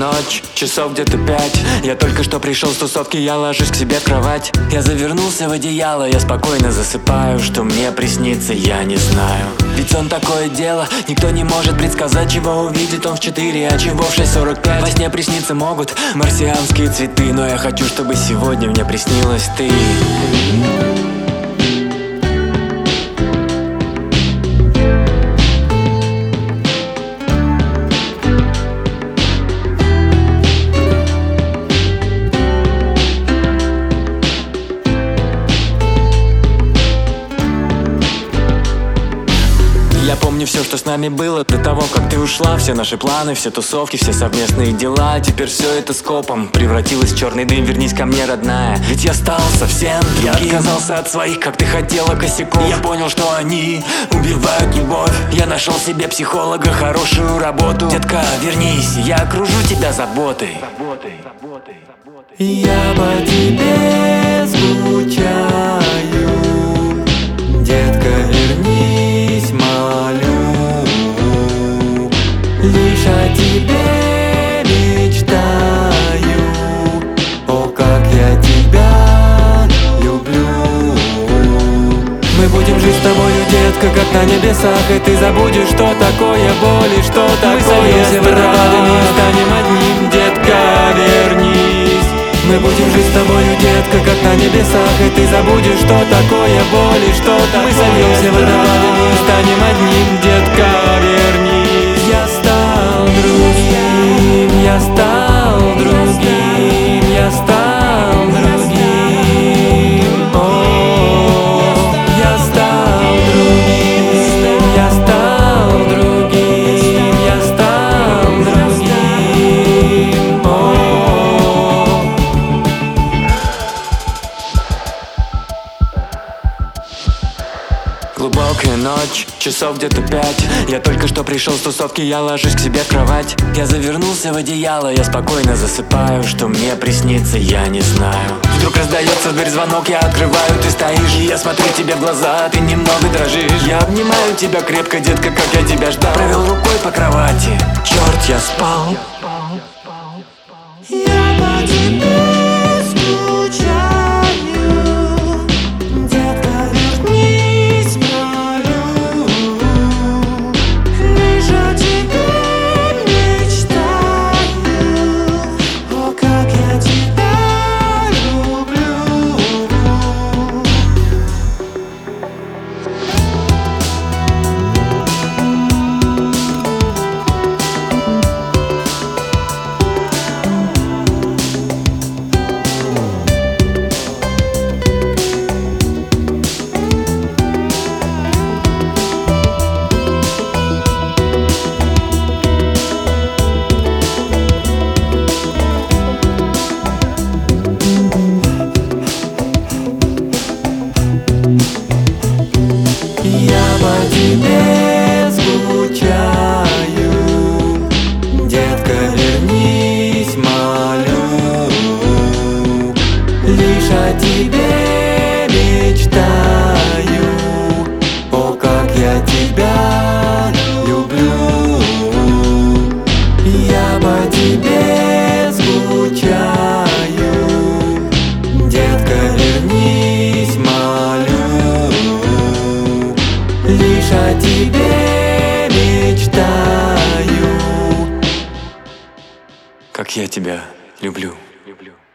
ночь, часов где-то 5. Я только что пришел с тусовки, я ложусь к себе в кровать. Я завернулся в одеяло, я спокойно засыпаю. Что мне приснится, я не знаю. Ведь сон такое дело, никто не может предсказать, чего увидит он в 4, а чего в 6:45. Во сне присниться могут марсианские цветы, но я хочу, чтобы сегодня мне приснилась ты. Я помню все, что с нами было до того, как ты ушла. Все наши планы, все тусовки, все совместные дела. Теперь все это скопом превратилось в черный дым. Вернись ко мне, родная, ведь я стал совсем другим. Я отказался от своих, как ты хотела, косяков. Я понял, что они убивают любовь. Я нашел себе психолога, хорошую работу. Детка, вернись, я окружу тебя заботой. Я по тебе скучаю, детка, вернись, молю. Лишь о тебе мечтаю, о, как я тебя люблю. Мы будем жить с тобою, детка, как на небесах. И ты забудешь, что такое боль и что такое страх. Мы сольемся водопадами и станем одним, детка, вернись. Мы будем жить с тобою, детка, как на небесах. И ты забудешь, что такое боль и что такое. Мы сольемся водопадами и станем одним, детка, вернись. Я стал другим, я стал другим, я стал другим. О, я стал другим, я стал другим, я стал другим. О. Глубокая ночь, часов где-то 5. Я только что пришел с тусовки, я ложусь к себе в кровать. Я завернулся в одеяло, я спокойно засыпаю. Что мне приснится, я не знаю. Вдруг раздается в дверь звонок, я открываю, ты стоишь. И я смотрю тебе в глаза, ты немного дрожишь. Я обнимаю тебя крепко, детка, как я тебя ждал. Провел рукой по кровати, черт, я спал. Я по тебе скучаю, детка, вернись, молю. Лишь о тебе мечтаю, о, как я тебя люблю. Я по тебе скучаю, детка, вернись, молю. Лишь о тебе мечтаю, о, как я тебя люблю. Я по тебе скучаю, детка, вернись, молю. Лишь о тебе мечтаю, Как я тебя люблю.